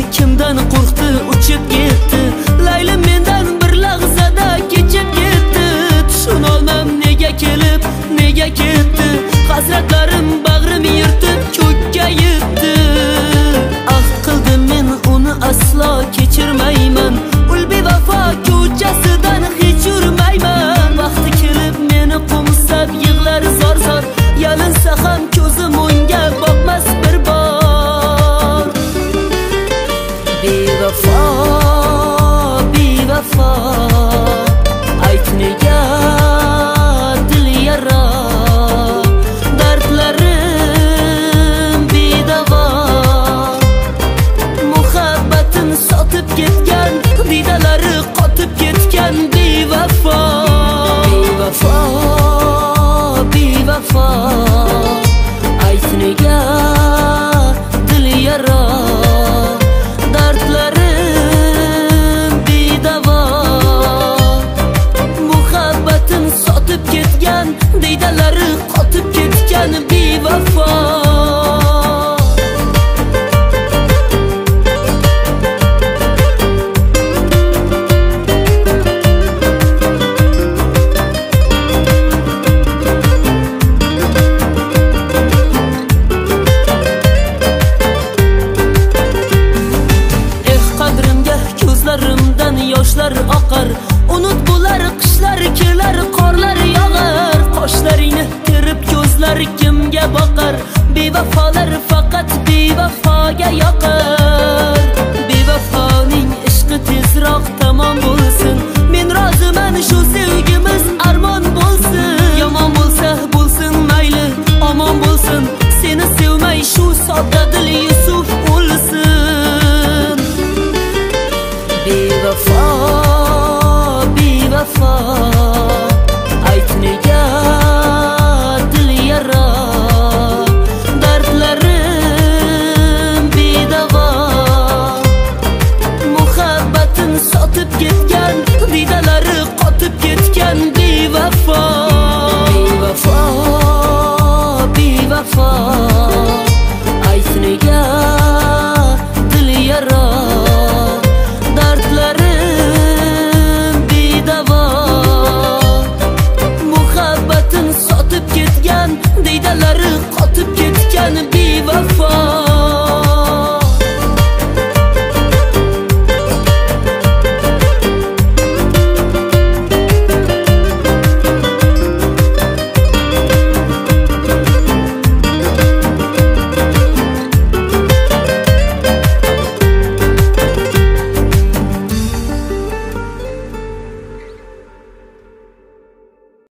kimdan qo'rqdi uchib ketdi. Laylim mendan bir lahzada kechib ketdi. Tushunolmam nega kelib, nega ketdi. Hasratlarim bag'rim yirtib ko'kka yetdi. Ah qildim men uni aslo kechirmayman. Ul bevafo ko'chasidan hech yurmayman. Vaqti kelib meni qo'msab yig'lar zor-zor. Yalinsa ham ko'zim unga boqmas bir bor. Bevafo, bevafo, ayt nega dil yara. Dardlarim bedavo, muhabbatim sotib ketgan, didalari qotib ketgan. Bevafo, bevafo, bevafo, ayt nega dil yara. Dardlarim bedavo, muhabbatim sotib ketgan, diydalari qotib ketgan. Bevafo. Ko'zlarimdan yoshlar oqar. Unut bo'lar qishlar kelar, qorlar yog'ar. Qoshlaringni terib ko'zlar kimga boqar? Bevafolar faqat bevafoga yoqar. Bevafoning ishqi tezroq tamom bo'lsin. Men roziman shu sevgimiz armon bo'lsin. Yomon bo'lsa bo'lsin mayli, omon bo'lsin. Seni sevmay shu sodda dil Yusuf o'lsin. Bevafo, bevafo, ayt nega dil yara. Dardlarim bedavo, muhabbatim sotib ketgan, didalari qotib ketgan. Bevafo, bevafo, bevafo, ayt nega dil yara. Dardlarim bedavo, muhabbatim sotib ketgan, diydalari qotib ketgan. Bevafo.